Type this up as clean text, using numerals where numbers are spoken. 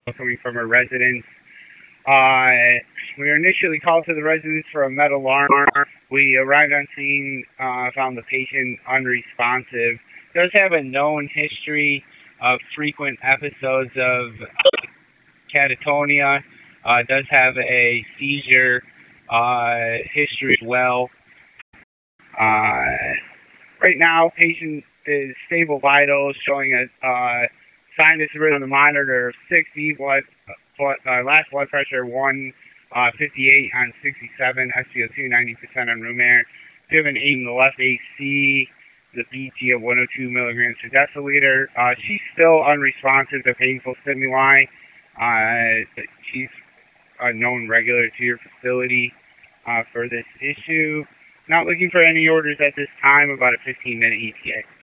coming from a residence. Uh, we were initially called to the residence for a med alarm. We arrived on scene, found the patient unresponsive. Does have a known history of frequent episodes of catatonia. Does have a seizure history as well. Uh, right now, patient is stable vitals, showing a sinus rhythm on the monitor of 60, last blood pressure 158 on 67, SpO2 90% on room air. We have an 8 in the left AC, the BT of 102 milligrams per deciliter. She's still unresponsive to painful stimuli. She's a known regular to your facility for this issue. Not looking for any orders at this time, about a 15-minute ETA.